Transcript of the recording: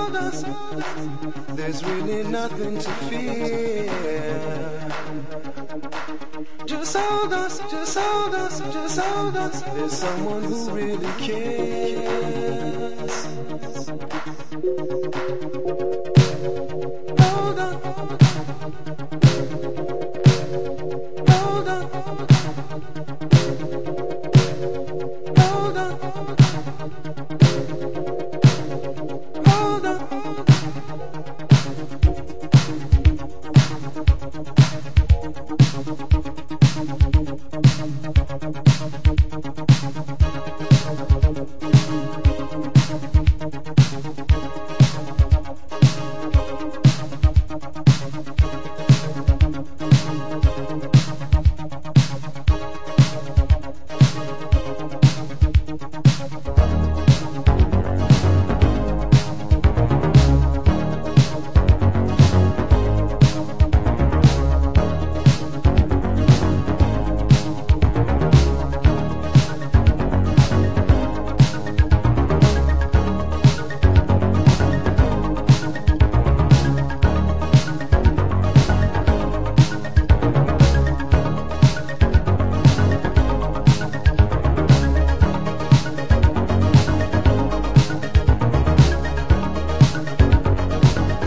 hold us. There's really nothing to fear. Just hold us, just hold us, just hold us. There's someone who really cares.